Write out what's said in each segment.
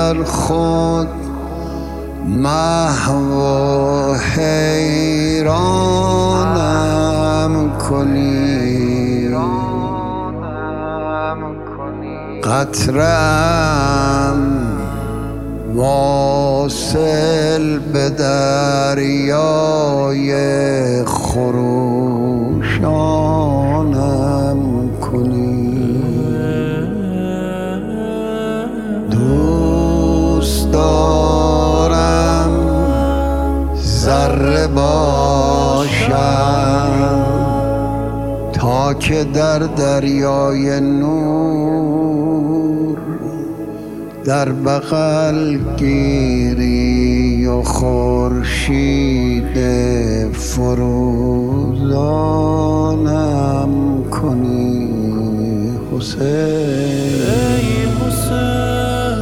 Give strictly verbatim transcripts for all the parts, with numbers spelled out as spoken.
در خود محو و حیرانم کنی، قطره‌ام واصل به دریای خروشانم کنی. دوست دارم ذره باشم تا که در دریای نور در بغل گیری و خورشید فروزانم کنی. حسین ای حسین،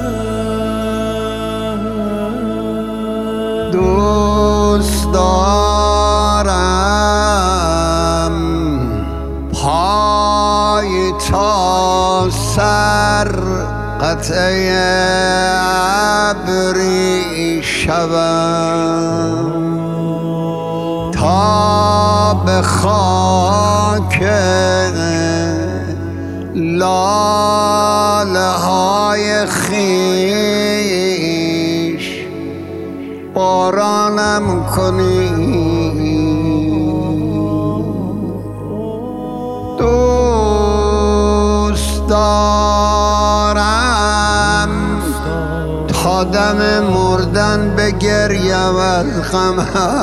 دوست دارم پای تا سر قطعه ابری شوم تا به خاک لاله های خویش بارانم کنی. دوست دارم تا دم مردن بگریم از غم،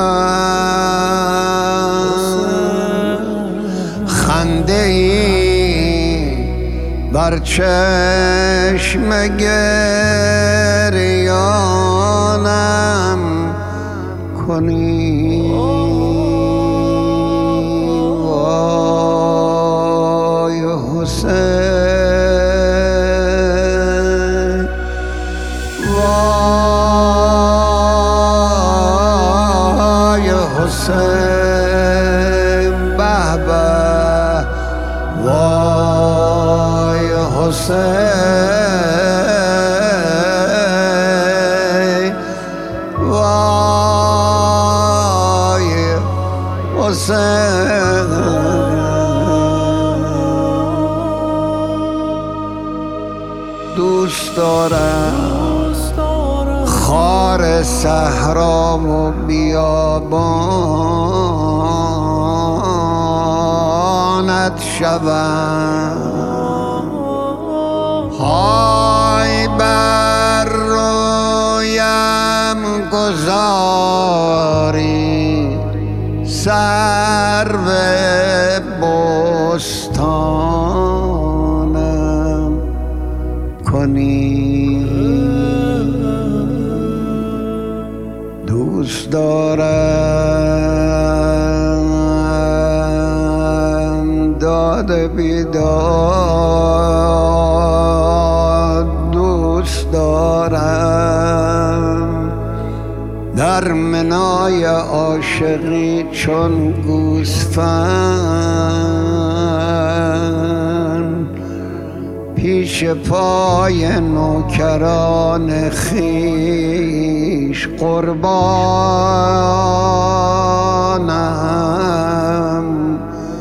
خنده ای بر چشم گریانم کنی. وای حسین، وای حسین، به به وای حسین، وای حسین. دوست دارم خار صحرا و بیابانت شوم، پای بر رویم گذاری سرو بستانم کنی. دوست دارم داد بیداد، دوست دارم در منای عاشقی چون گوسفند پیش پای نوکران خویش قربانم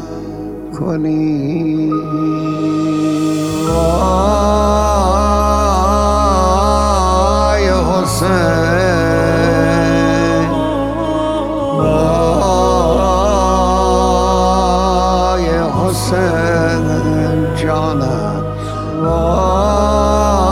کنی. وای حسین، وای حسین جانم، وای